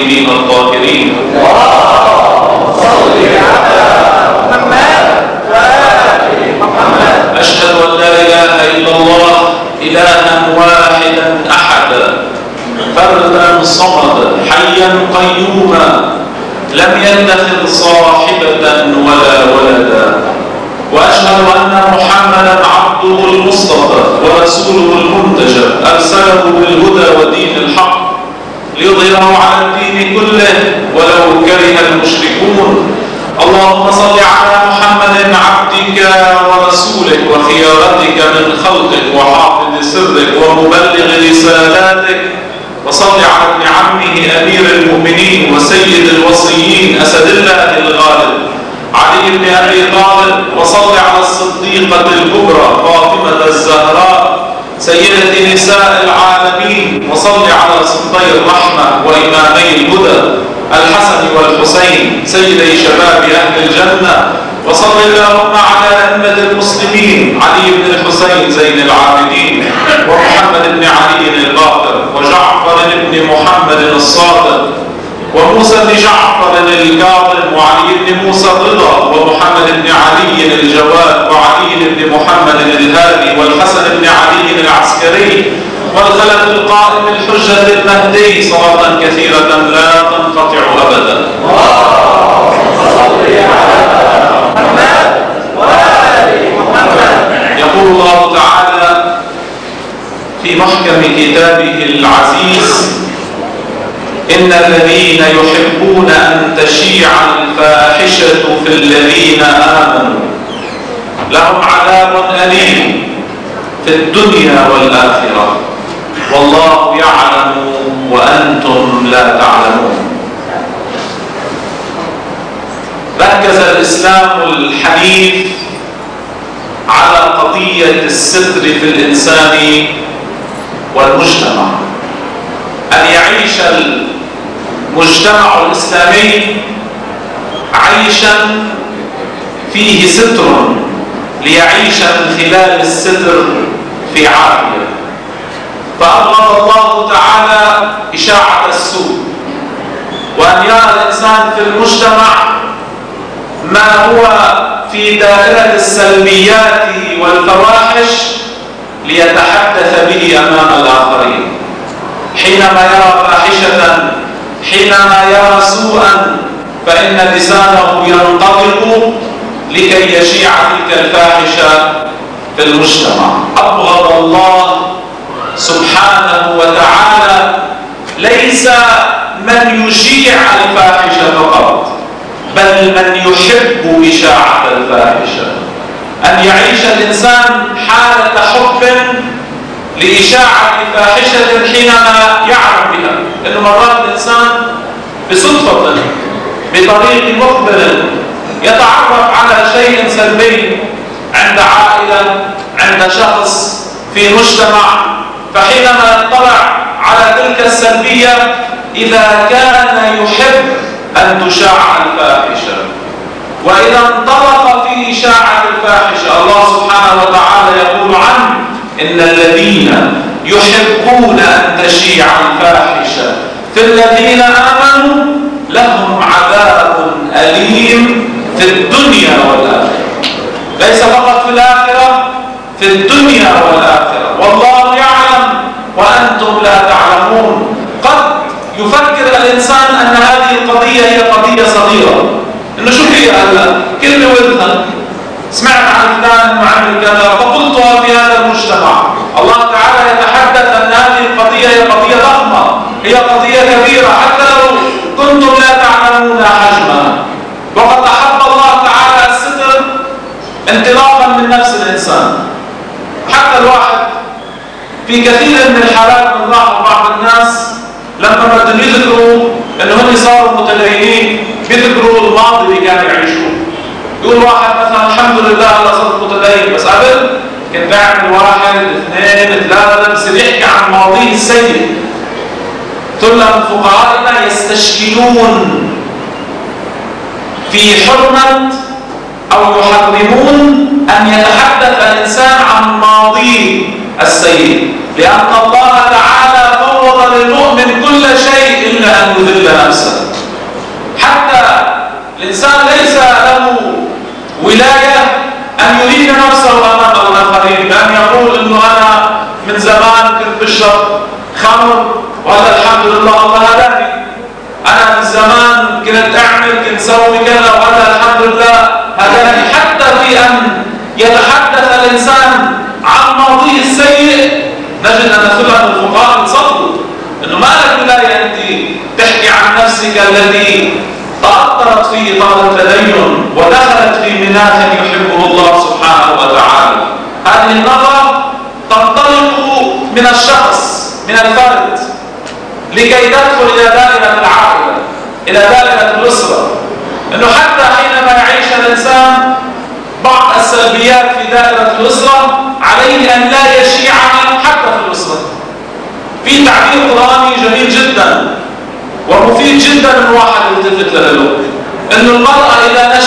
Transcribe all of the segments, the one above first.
المسلمين الطاهرين. صل على محمد وآل محمد. أشهد أن لا إله إلا الله إلها واحدا أحدا فردا صمدا حيا قيوما لم يتخذ صاحبة ولا ولدا، وأشهد أن محمدا عبده المصطفى ورسوله المنتجب أرسله بالهدى ودين الحق ليظهره على الدين كله ولو كره المشركون. اللهم صل على محمد عبدك ورسولك وخيارتك من خلقك وحافظ سرك ومبلغ رسالاتك، وصل على ابن عمه أمير المؤمنين وسيد الوصيين أسد الله الغالب علي بن أبي طالب، وصل على الصديقة الكبرى فاطمة الزهراء سيدة نساء العالمين، وصل على سلطي الرحمة وإمامي الهدى الحسن والحسين سيدي شباب أهل الجنة، وصل اللهم على أئمة المسلمين علي بن الحسين زين العابدين ومحمد بن علي الباقر وجعفر بن محمد الصادق وموسى بن جعفر الكاظم وعلي بن موسى الرضا ومحمد بن علي الجواد وعلي بن محمد الهادي والحسن بن علي العسكري والخلف القائم الحجة المهدي صلاة كثيرة لا تنقطع أبدا. يقول الله تعالى في محكم كتابه العزيز: إن الذين يحبون أن تشيع الفاحشة في الذين آمنوا لهم عذاب أليم في الدنيا والآخرة والله يعلم وأنتم لا تعلمون. ركز الإسلام الحنيف على قضية الستر في الإنسان والمجتمع، أن يعيش المجتمع الإسلامي عيشا فيه ستر ليعيش من خلال الستر في عافية. فأبغض الله تعالى إشاعة السوء، وأن يرى الإنسان في المجتمع ما هو في دائرة السلبيات والفواحش ليتحدث به أمام الآخرين. حينما يرى فاحشة، حينما يرى سوءا، فإن لسانه ينطلق لكي يشيع تلك الفاحشة في المجتمع. أبغض الله سبحانه وتعالى ليس من يشيع الفاحشة فقط، بل من يحب إشاعة الفاحشة، أن يعيش الإنسان حالة حب لإشاعة فاحشة حينما يعلم بها. لأنه مرات الإنسان بصدفة بطريق مقبل يتعرف على شيء سلبي عند عائلة، عند شخص في مجتمع، فحينما يطلع على تلك السلبية إذا كان يحب أن تشاع الفاحشة، وإذا انطلق في إشاعة الفاحشة الله سبحانه وتعالى يقول عنه: إن الذين يحبون أن تشيع الفاحشة في الذين آمنوا لهم عذاب أليم في الدنيا والآخرة. ليس فقط في الآخرة، في الدنيا والآخرة والله يعلم وأنتم لا تعلمون. قد يفكر الإنسان أن هذه القضية هي قضية صغيرة، إنه شو هي هلا كلمة وذهن سمعت عن فلان إنه عمل كذا فقلتها في هذا المجتمع. الله تعالى يتحدث أن هذه القضية هي قضية ضخمة، هي قضية كبيرة حتى لو كنتم لا تعلمون حجمها. وقد أحب الله تعالى الستر انطلاقا من نفس الإنسان. حتى الواحد في كثير من الحالات بنلاحظ بعض الناس لما بدهم يذكروا انه هم صاروا متدينين بيذكروا الماضي اللي كانوا يعيشوه. يقول واحد مثلا الحمد لله انا صرت متدين، بس قبل كنت بعمل 1 2 3، بصير يحكي عن ماضيه السيء. ثم فقهاءنا يستشكلون في حرمة أو يحرمون أن يتحدث الإنسان عن ماضيه السيء، لأن الله تعالى فوض للمؤمن كل شيء يميل أن يذل نفسه. حتى الإنسان ليس له ولاية أن يريد نفسه أمام الآخرين، بأن يقول إنه أنا من زمان كنت بشرب خمر وهذا الحمد لله الله هداني، أنا من زمان كنت أعمل كنت سوي كذا وهذا الحمد لله هداني. حتى في أن يتحدث الإنسان عن ماضيه السيء نجد أن ثلث الفقهاء يصدقوا إنه ما لك ولاية أنت تحكي عن نفسك التي تأثرت في إطار التدين ودخلت في مناخ يحبه الله سبحانه وتعالى. هذه النظرة تنطلق من الشخص من الفرد لكي تدخل إلى دائرة العائلة إلى دائرة الأسرة، إنه حتى حينما يعيش الإنسان بعض السلبيات في دائرة الأسرة عليه أن لا يشيعها حتى في الأسرة. في تعبير قرآني جميل جدا ومفيد جدا من واحد يلتفت له، إنه المرأة إذا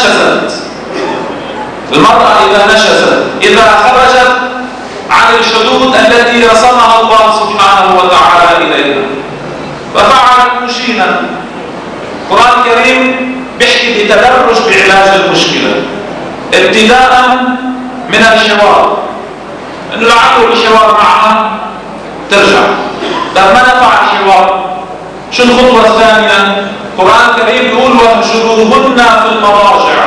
نشزت إذا خرجت عن الحدود التي رسمها الله سبحانه وتعالى إليها ففعلت مشينا. القرآن الكريم بيحكي بتدرج بعلاج المشكلة، ابتداء من الحوار، إنه لعله الحوار معها ترجع. طب ما نفع الحوار؟ شو الخطوة الثانية؟ القرآن الكريم يقول واهجروهن في المضاجع.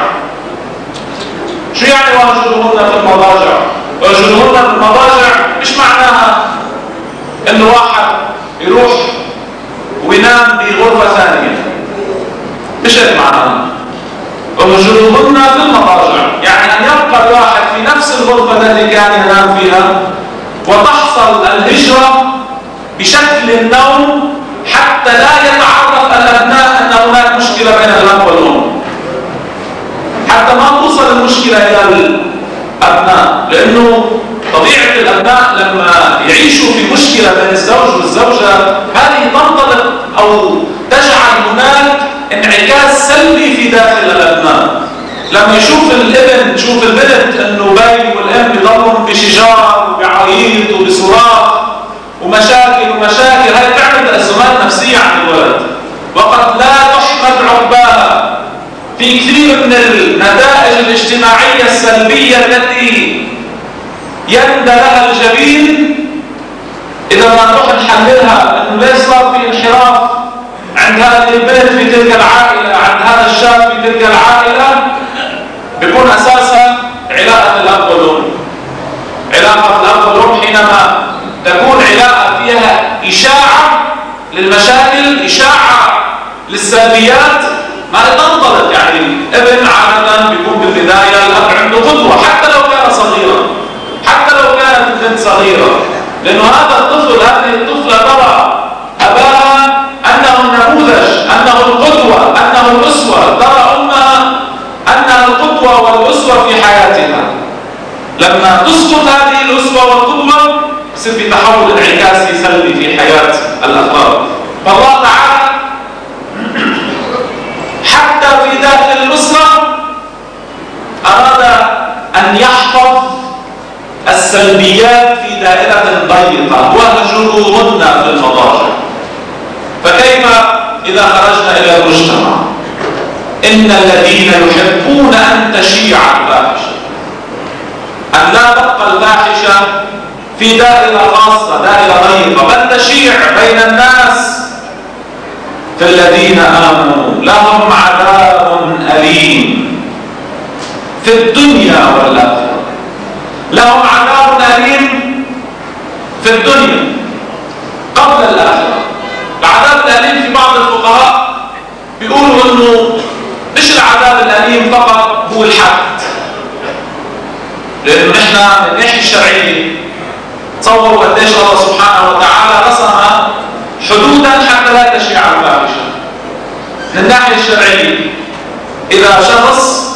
شو يعني واهجروهن في المضاجع؟ واهجروهن في المضاجع مش معناها إنه واحد يروح وينام بغرفة ثانية، مش هيك معناها. واهجروهن في المضاجع يعني أن يبقى الواحد في نفس الغرفة التي كان ينام فيها وتحصل الهجرة بشكل النوم حتى لا يتعرف الأبناء أن هناك مشكلة بين الأب والأم، حتى ما توصل المشكلة إلى الأبناء، لأنه طبيعة الأبناء لما يعيشوا في مشكلة بين الزوج والزوجة هذه تنطلق أو تجعل هناك انعكاس سلبي في داخل الأبناء. لما يشوف الابن تشوف البنت أنه باي والأم بيضلهم بشجار وبعيط وبصراخ ومشاكل هاي تعمل تأزمات نفسية عند الولد وقد لا تحمد عقباها. في كثير من النتائج الاجتماعية السلبية التي يندى لها الجبين إذا ما نروح نحللها إنه ليش صار في انحراف عند هذه البنت في تلك العائلة، عند هذا الشاب في تلك العائلة، بيكون أساسا علاقة الأب والأم. علاقة الأب والأم حينما تكون علاقة فيها إشاعة للمشاكل، إشاعة للسلبيات، ما تنطلق. يعني ابن عادة بيكون بالبداية الأب عنده قدوة حتى لو كان صغيرا، حتى لو كانت البنت صغيرة، لأنه هذا الطفل هذه الطفلة ترى أباها أنه النموذج، أنه القدوة، أنه الأسوة، ترى أمها أنها القدوة والأسوة في حياتها. لما تسقط هذه الأسوة والقدوة يصير في تحول انعكاسي سلبي في حياة الأفراد. فالله تعالى حتى في داخل الأسرة أراد أن يحفظ السلبيات في دائرة ضيقة واهجروهن في المضاجع. فكيف إذا خرجنا إلى المجتمع؟ إن الذين يحبون أن تشيع الفاحشة، أن لا تبقى الفاحشة في دائرة خاصة دائرة ضيقة بل تشيع بين الناس، فالذين آمنوا لهم عذاب أليم في الدنيا والآخرة. لهم عذاب أليم في الدنيا قبل الآخرة. العذاب الأليم في بعض الفقهاء بيقولوا إنه مش العذاب الأليم فقط هو الحد، لأنه نحن من الناحية الشرعية تصوروا قديش الله سبحانه وتعالى رسم حدودا حتى لا تشيع الفاحشة. من الناحية الشرعية إذا شخص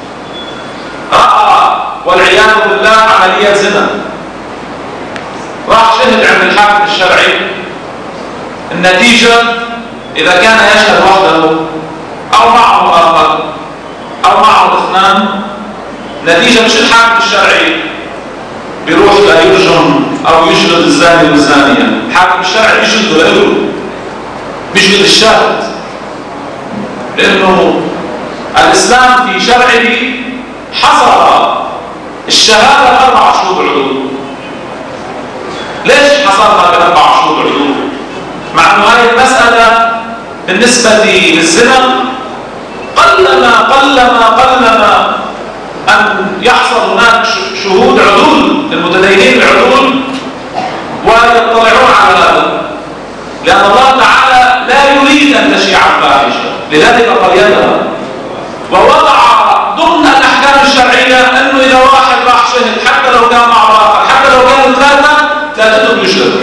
رأى والعياذ بالله عملية زنا، راح شهد عند الحاكم الشرعي، النتيجة إذا كان يشهد وحده أو معه آخر أو معه اثنان، نتيجة مش الحاكم الشرعي بيروح لا يرجم أو يجلد الزاني والزانية، الحاكم الشرعي يجلده لإله مش بالشهد، لأنه الإسلام في شرعه حصر الشهادة 4 شهود عدول. ليش حصرها ب4 شهود عدول؟ مع أنه هذه المسألة بالنسبة للزنا قلما أن يحصل هناك شهود عدول، المتدينين العدول، ويطلعون على هذا، لأن الله تعالى لا يريد أن تشيع الفاحشة، لذلك قيدها ووضع ضمن الأحكام الشرعية أنه إذا واحد راح شهد حتى لو كان مع آخر، حتى لو كانوا 3 لا تترك يشهد،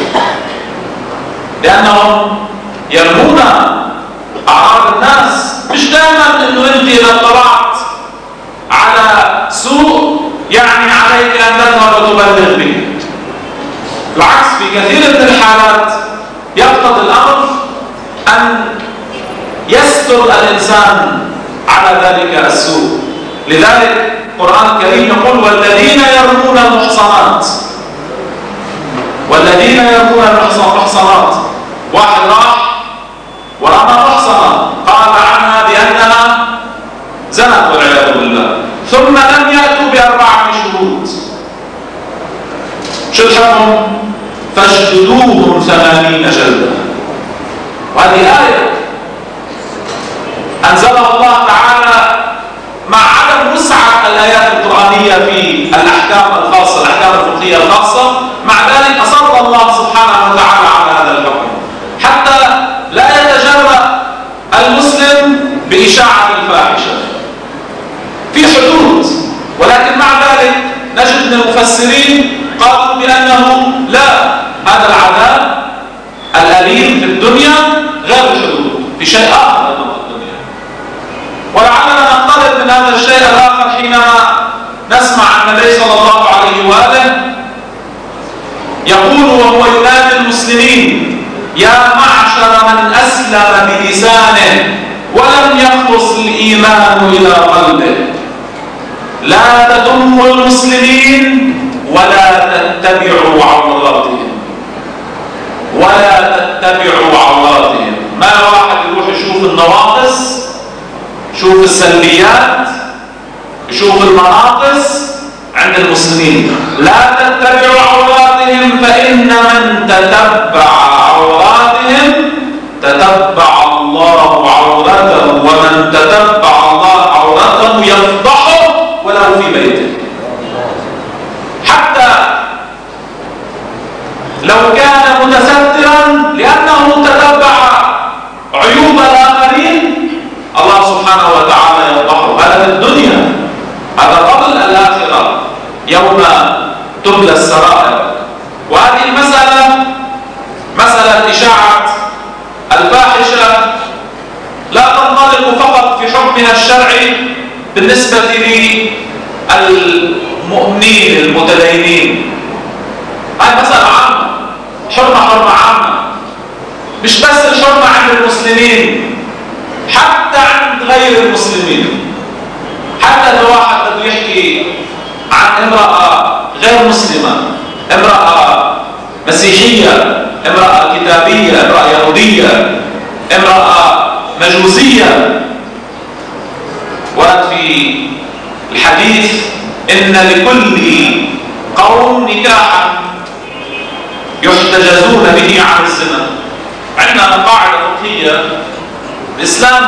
لأنهم يرمون أعراض الناس. مش دائما أنه أنت إذا اطلعت على سوء يعني عليك أن تذهب وتبلغ به، بالعكس في كثير من الحالات يقتضي الأمر أن يستر الإنسان على ذلك السوء. لذلك القرآن الكريم يقول والذين يرمون المحصنات، والذين يرمون المحصنات، واحد راح ورمى محصنة قال عنها بأنها زنت والعياذ بالله، ثم لم يأتوا ب4 شهود، شو الحكم؟ فاجلدوهم 80 جلدة. وهذه آية أنزلها الله تعالى مع عدم وسعة الآيات القرآنية في الأحكام الخاصة، الأحكام الفقهية الخاصة، مع ذلك أصر الله سبحانه وتعالى على هذا الحكم حتى لا يتجرأ المسلم بإشاعة الفاحشة في حدود. ولكن مع ذلك نجد من المفسرين قالوا بأنه لا، هذا العذاب الأليم في الدنيا غير الحدود، في شيء آخر في الدنيا. ولعلنا نقترب من هذا الشيء الآخر حينما نسمع النبي صلى الله عليه وآله يقول وهو ينادي المسلمين يا معشر من أسلم بلسانه ولم يخلص الإيمان إلى قلبه لا تذموا المسلمين ولا تتبعوا عوراتهم، ولا تتبعوا عوراتهم. ما واحد يروح يشوف النواقص، يشوف السلبيات، يشوف المناقص عند المسلمين. لا تتبعوا عوراتهم فإن من تتبع عوراتهم تتبع الله عورته، ومن تتبع الله عورته يفضحه ولو في بيته. حتى لو كان متسترا لأنه تتبع عيوب الآخرين الله سبحانه وتعالى يفضحه. هذا في الدنيا، هذا قبل الآخرة يوم تبلى السرائر. وهذه المسألة مسألة إشاعة الفاحشة لا تنطلق فقط في حكمها الشرعي بالنسبة للمؤمنين المتدينين، هذه مسألة عامة، حرمة عامة، مش بس الحرمة عند المسلمين، حتى عند غير المسلمين. حتى لو واحد بده يحكي عن امرأة غير مسلمة، امرأة مسيحية، امرأة كتابية، امرأة يهودية، امرأة مجوسية، ورد في الحديث إن لكل قوم نكاحا يحتجزون به عن الزنا. عندنا قاعدة فقهية، الإسلام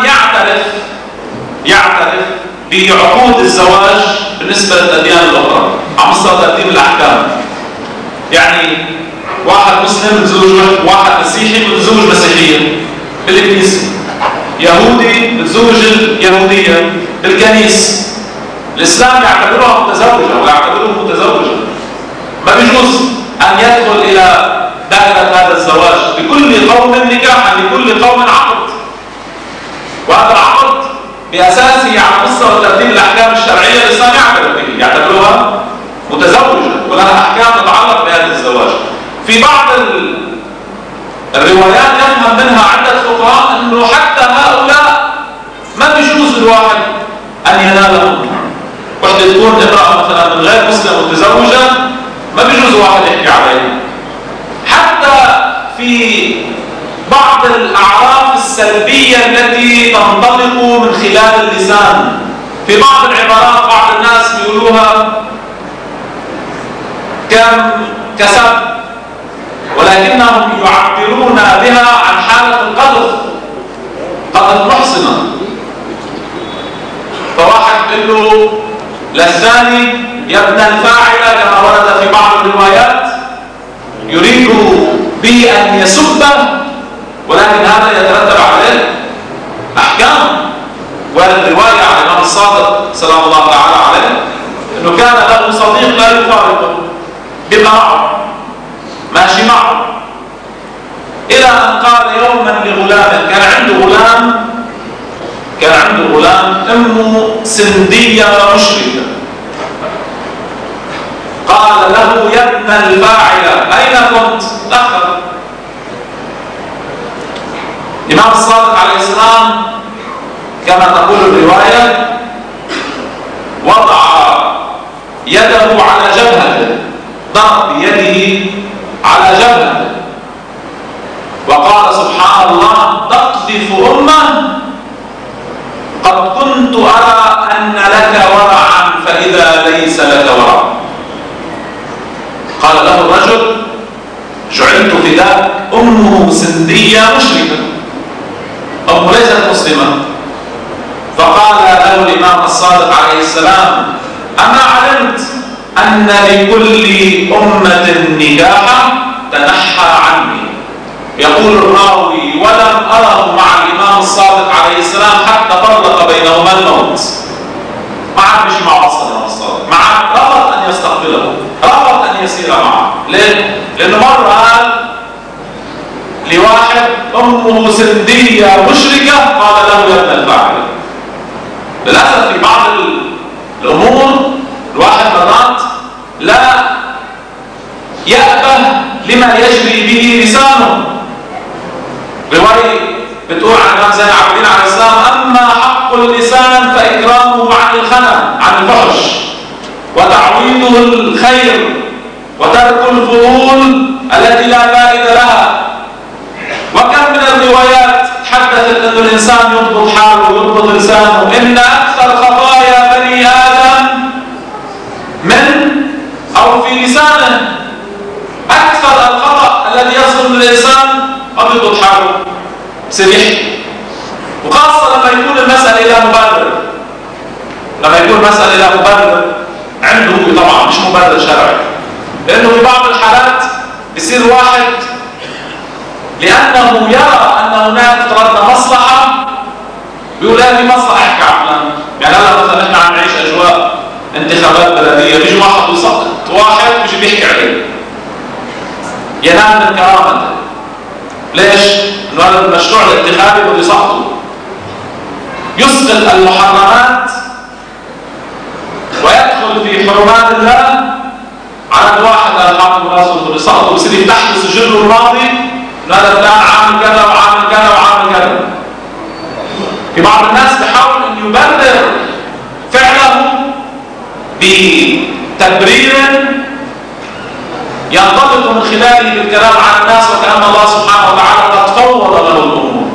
يعترف بعقود الزواج بالنسبة للأديان الأخرى على مستوى ترتيب الأحكام. يعني واحد مسلم بتزوج واحد مسيحي بتزوج مسيحية بالكنيسة، يهودي بتزوج اليهودية بالكنيسة. الإسلام يعتبرها متزوجة ويعتبره متزوجة، ما بيجوز أن يدخل إلى دائرة هذا الزواج. لكل قوم نكاحا، لكل قوم عقد، وهذا العقد بأساسه على مستوى ترتيب الأحكام الشرعية الإسلام يعتبر به، يعتبرها متزوجة ولها أحكام تتعلق بهذا الزواج. في بعض الروايات يفهم منها عدة فقهاء أنه حتى هؤلاء ما بيجوز الواحد أن ينالهم. وحدة تكون امرأة مثلا من غير مسلم متزوجة ما بيجوز واحد يحكي عليها. حتى في بعض الأعراف السلبية التي تنطلق من خلال اللسان. في بعض العبارات بعض الناس بيقولوها كسب، ولكنهم يعبرون بها عن حالة القذف، قذف محصنة. فواحد يقول له للثاني يا ابن الفاعل كما ورد في بعض الروايات، يريد به أن يسبه، ولكن هذا يترتب عليه أحكام. والرواية عن الإمام الصادق سلام الله تعالى عليه أنه كان له صديق لا يفارقه، بيبقى معه ماشي معه، إلى أن قال يوما لغلامه، كان عنده غلام أمه سندية مشركة، قال له يا ابن الفاعل أين كنت؟ تأخر. الإمام الصادق عليه السلام كما تقول الرواية وضع يده على جبهته، ضرب بيده على جبهته وقال سبحان الله تقذف أمة قد كنت أرى أن لك ورعا فإذا ليس لك ورع. قال له الرجل جعلت فداك، أمه سندية مشركة، أمه ليست مسلمة. فقال له الإمام الصادق عليه السلام أما علمت أن لكل أمة نكاحا؟ تنحى عني. يقول الراوي ولم أره مع الإمام الصادق عليه السلام حتى فرق بينهما الموت. ما عاد مشي مع الصادق، ما عاد رفض أن يستقبله، رفض أن يسير معه. ليه؟ لأنه مرة قال لواحد أمه سندية مشركة قال له يا ابن الفاعل. للأسف في بعض الأمور الواحد مرات لا يأبه لما يجري به لسانه. رواية بتقول عن الإمام زين العابدين عليه السلام أما حق اللسان فإكرامه عن الخنا، عن الفحش، وتعويضه الخير، وترك الفضول التي لا فائدة لها. وكم من الروايات حدثت أن الإنسان يضبط حاله ويضبط لسانه. إن أكثر خطايا بني آدم من أو في لسانه، أكثر الخطأ الذي يصل للإنسان أو يضبط حاله سريح، وخاصة لما يكون المسألة إلى مبرر. لما يكون مسألة إلى مبرر عنده طبعا مش مبرر شرعي، لأنه في بعض الحالات يصير واحد لأنه يرى أن هناك تردد مصلحة بيقول هذه مصلحة احكي عن يعني هلا مثلا نحن عم نعيش أجواء انتخابات بلدية، بيجي واحد ويسقط واحد بيجي بيحكي عليه ينام من كرامته. ليش؟ إنه هذا المشروع الانتخابي بده يسقطه، يسقط المحرمات ويدخل في حرمات الله على الواحد الحاكم راسه بده يسقطه، ويصير يفتح له سجله الماضي هذا فلان عامل كذا وعامل كذا وعامل كذا. في بعض الناس بيحاول ان يبرر فعله بتبرير ينطبق من خلاله بالكلام عن الناس وكأن الله سبحانه وتعالى قد فوض له الامور،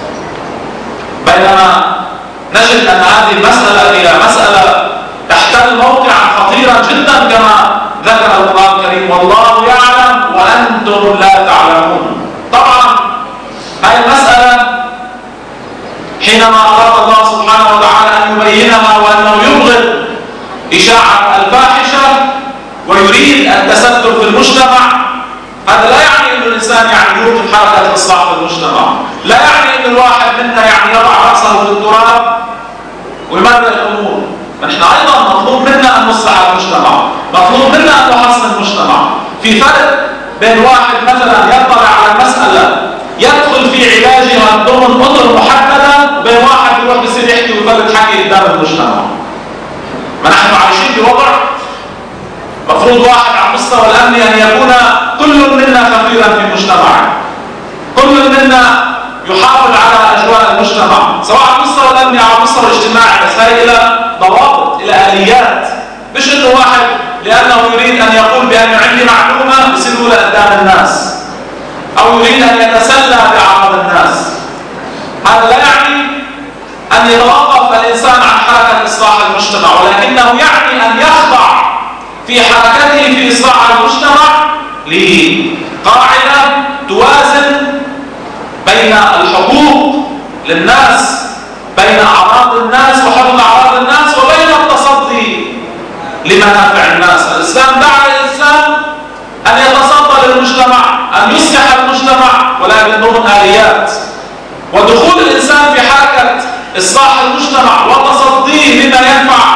بينما نجد ان هذه المسألة هي مسألة تحتل موقعا خطيرا جدا كما ذكر القرآن الكريم والله يعلم وأنتم لا تعلمون. طبعا هذه المسألة حينما أراد الله سبحانه وتعالى أن يبينها وأنه يبغض إشاعة الفاحشة ويريد التستر في المجتمع، هذا لا يعني أن الإنسان يعني يوقف حركة الإصلاح في المجتمع، لا يعني أن الواحد منا يعني يضع رأسه في التراب ويمرر الأمور. نحن أيضا مطلوب منا أن نصلح المجتمع، مطلوب منا أن نحسن المجتمع. في فرق بين واحد مثلا يطلع على المسألة يدخل في علاجها ضمن أطر محددة، وبين واحد يروح بصير يحكي ويفلت حكي قدام المجتمع. ما نحن عايشين في وضع مفروض واحد على مستوى الأمن أن يكون كل منا خفيرا في مجتمعه، كل منا يحافظ على أجواء المجتمع سواء على مستوى الأمن أو على مستوى الاجتماعي، بس هي إلى ضوابط، إلى آليات، مش إنه واحد لأنه يريد أن يقول بأن عندي معلومة يصير يقولها قدام الناس، أو يريد أن يتسلى بأعراض الناس. هذا لا يعني أن يتوقف الإنسان عن حركة إصلاح المجتمع، ولكنه يعني أن يخضع في حركته في إصلاح المجتمع لقاعدة توازن بين الحقوق للناس، بين أعراض الناس وحفظ أعراض الناس، وبين التصدي لمنافع الناس. الإسلام دعا الإنسان أن يتصدى للمجتمع، أن يصلح المجتمع، ولكن ضمن آليات. ودخول الإنسان في حركة إصلاح المجتمع وتصديه لما ينفع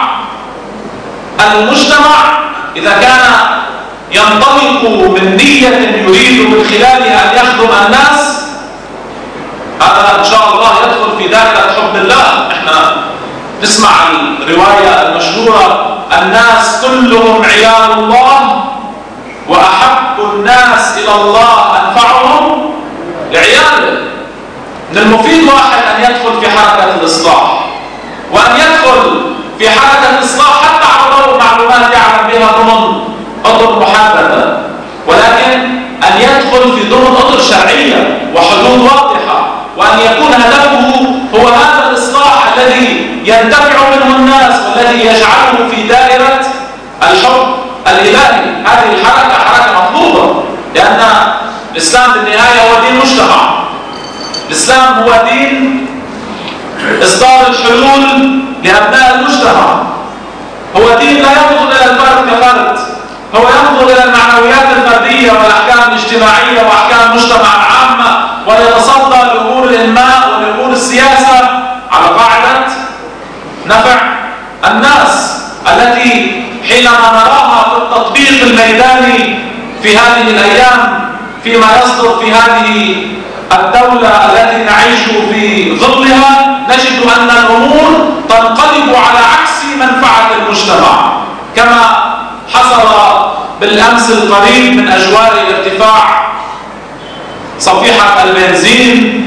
المجتمع إذا كان ينطلق من نية يريد من خلالها أن يخدم الناس، هذا إن شاء الله يدخل في دائرة حب الله. احنا نسمع الرواية المشهورة: الناس كلهم عيال الله وأحب الناس إلى الله أنفعهم لعياله. من المفيد واحد أن يدخل في حركة الإصلاح، وأن يدخل في حركة الإصلاح حتى على ضوء معلومات يعلم بها ضمن أطر محددة، ولكن أن يدخل في ضمن أطر شرعية وحدود واضحة، وأن يكون هدفه هو هذا الإصلاح الذي ينتفع منه الناس والذي يجعله في دائرة الحب الإلهي. هذه الحركة حركة مطلوبة، لأن الإسلام بالنهاية هو دين مجتمع. الإسلام هو دين إصدار الحلول لأبناء المجتمع، هو دين لا ينظر إلى الفرد كفرد، هو ينظر إلى المعنويات الفردية والأحكام الاجتماعية وأحكام المجتمع العامة، ويتصدى لأمور الإنماء ولأمور السياسة على قاعدة نفع الناس، التي حينما نراها في التطبيق الميداني في هذه الأيام فيما يصدر في هذه الدولة التي نعيش في ظلها، نجد أن الأمور تنقلب على عكس منفعة المجتمع، كما حصل بالأمس القريب من أجواء ارتفاع صفيحة البنزين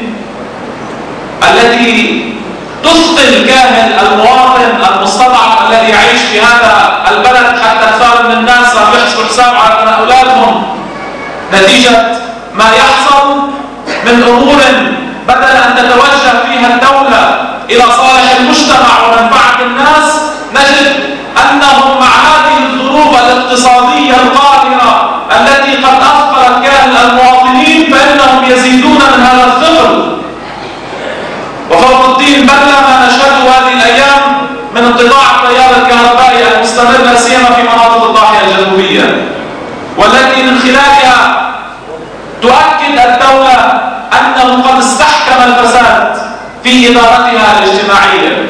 التي تثقل كاهل المواطن المستضعف الذي يعيش في هذا البلد، حتى كثير من الناس صار يحسبوا حساب على تناولاتهم نتيجة ما يحصل من أمور بدل أن تتوجه فيها الدولة إلى صالح المجتمع ومنفعة الناس، نجد أنهم مع هذه الظروف الاقتصادية القاهرة التي قد أثقلت كاهل المواطنين فإنهم يزيدون من هذا الثقل. وفوق الدين بلى ما نشهده هذه الأيام من انقطاع التيار الكهربائي المستمر لا سيما في مناطق الضاحية الجنوبية، والتي من خلالها تؤكد الدولة أنه قد استحكم الفساد في إدارتها الاجتماعية.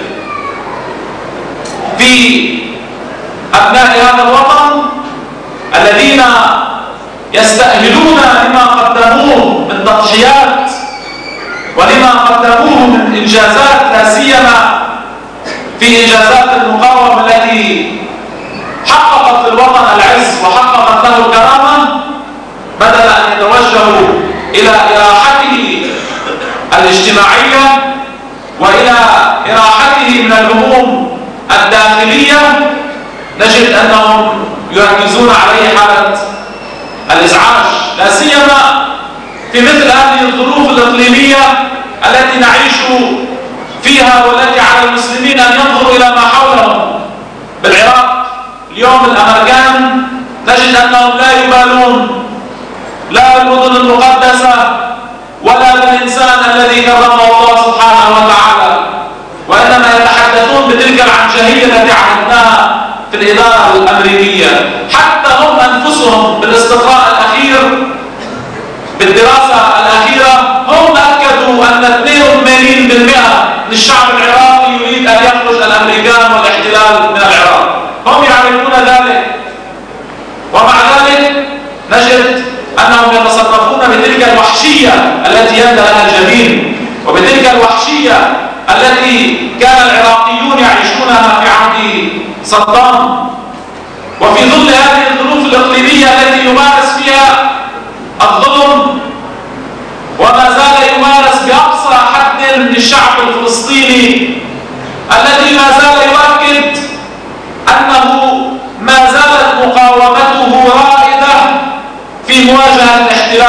في أبناء هذا الوطن الذين يستأهلون لما قدموه من تضحيات ولما قدموه من إنجازات، لا سيما في إنجازات المقاومة التي حققت في الوطن العز وحققت له الكرامة، بدل أن يتوجهوا إلى إراحته الاجتماعية وإلى إراحته من الهموم الداخلية، نجد أنهم يركزون عليه حالة الإزعاج، لا سيما في مثل هذه الظروف الإقليمية التي نعيش فيها، والتي على المسلمين أن ينظروا إلى ما حولهم. بالعراق اليوم الأمريكان نجد أنهم لا يبالون لا بالمدن المقدسة ولا بالإنسان الذي كرمه الله سبحانه وتعالى، وإنما يتحدثون بتلك العنجهية التي عهدناها في الإدارة الأمريكية. حتى هم أنفسهم بالاستقراء الأخير بالدراسة الأخيرة هم أكدوا أن 82% من الشعب العراقي يريد أن يخرج الأمريكان والاحتلال من العراق، هم يعرفون ذلك، ومع ذلك نجد أنهم يتصرفون بتلك الوحشية التي يندى لها الجبين، وبتلك الوحشية التي كان العراقيون يعيشونها في عهد صدام. وفي ظل هذه الظروف الإقليمية التي يمارس فيها الظلم وما زال يمارس بأقصى حد من الشعب الفلسطيني الذي ما زال يؤكد أنه ما زالت مقاومته رائدة في مواجهة الاحتلال الإسرائيلي.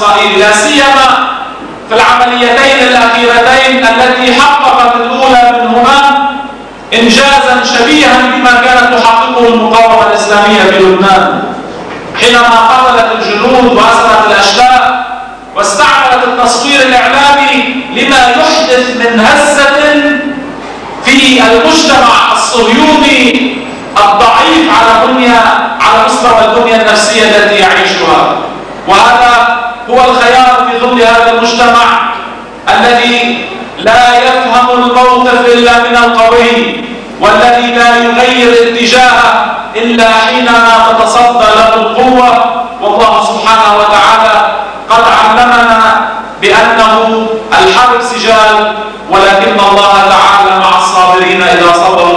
إسرائيل، لا سيما في العمليتين الأخيرتين التي حققت الأولى منهما إنجازا شبيها بما كانت تحققه المقاومة الإسلامية في لبنان، حينما قتلت الجنود وأسرت الأشلاء واستعملت التصوير الإعلامي لما يحدث من هزة في المجتمع الصهيوني الضعيف على مستوى البنية النفسية التي يعيشها. وهذا هو الخيار في ظل هذا المجتمع الذي لا يفهم الموقف إلا من القوي، والذي لا يغير اتجاهه إلا حينما تتصدى له القوة. والله سبحانه وتعالى قد علمنا بأنه الحرب سجال، ولكن الله تعالى مع الصابرين إذا صبروا